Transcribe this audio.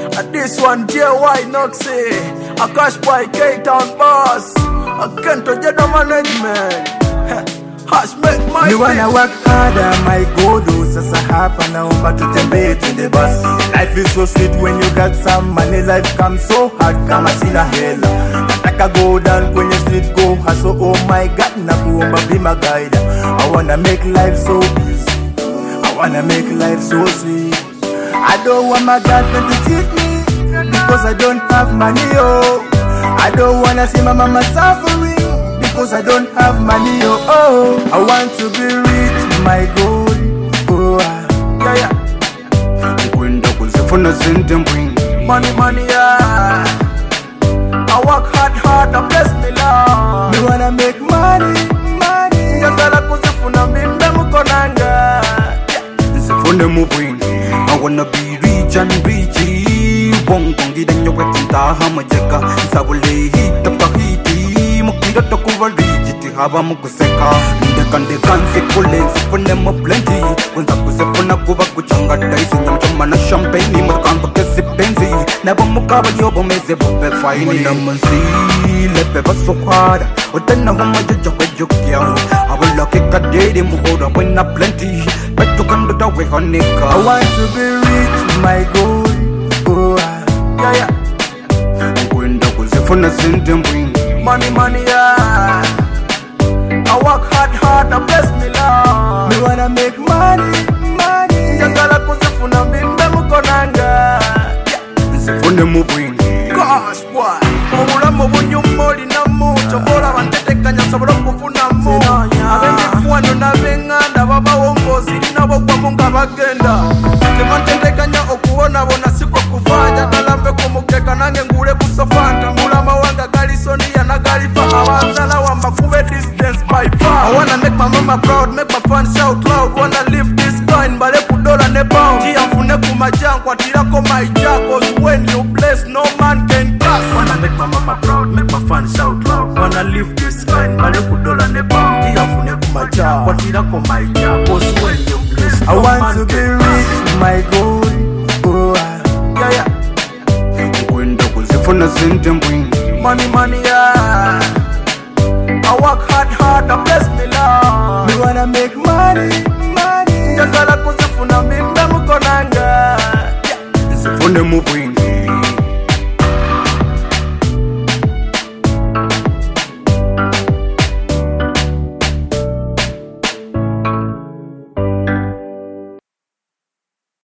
This one J.Y. Noxy, a cash by K-Town boss, a Kento General Management. Hash make my me wanna work harder, my go do. Sasa hapa naomba tutembee to the bus. Life is so sweet when you got some money. Life comes so hard kama sina hela. Nataka go down kwenye street go hustle. Oh my God, nakuomba be my guide. I wanna make life so easy, I wanna make life so sweet. I don't want my girlfriend to cheat me because I don't have money, oh. I don't wanna see my mama suffering because I don't have money, oh. I want to be rich, my goal, oh. yeah. Kwenda kuzifuna sente mwingi. Money, yeah. I work hard, I bless me, Lord. Me wanna make money. Njagala kuzifuna mbimbe mukonanga. Zifune mubwingi. I wanna be rich and richy. Bongongi danyo wetintaha majeka. Sabule tapahiti. Mukira takuwa richy haba muguseka. Ndeka nsikule zifune mublendi. Wenza kuzifuna kuba kuchanga daisi. Nyamchama na champagne makango kesi benzi. Neba mukaba yobo meze bobe faini. Wana manzi lepe baso kwada. Utena huma jojo wejukiao. Awala kika dede muhoda wena plenty. Betu kando dawe honika. I want to be rich, my goal, oh. yeah. Kwenda kuzifuna sente mwingi. Money, yeah. I work hard, I bless me, Lord. Me wanna make money. Njagala kuzifuna mbimbe mukonanga. Zifune mubwingi. Gosh, boy. Obulamu bunyuma olinamu. Kyobola bantetekanya sobola okufunamu. Ab'emikwano n'ab'enganda babawongozi nabo gwamu nga bagenda. Tebantetekanya okuwonabona siko kuva. Njagala mbe ku mukeka nange ngule ku sofa. Ntambula amawanga gali Sonia na Galifa. Abanzala wamba kube distance by far. I wanna make my mama proud, make my fans shout loud. Wanna live this kind, mbale ku dollar ne pound. Njia mfune ku majang, kwatirako my jack. Cause when you bless, no man can touch. Wanna make my mama proud, make my fans shout loud. Wanna live this kind, mbale ku dollar ne pound. Njia mfune ku majang, kwatirako my jack. Cause when you bless, I no want man to be can rich, my goal, oh. yeah. Kwenda kuzifuna sente mwingi. Money, yeah. I work hard, I bless me, Lord. Me wanna make money. Njagala kuzifuna mbimbe mukonanga. Zifune mubwingi.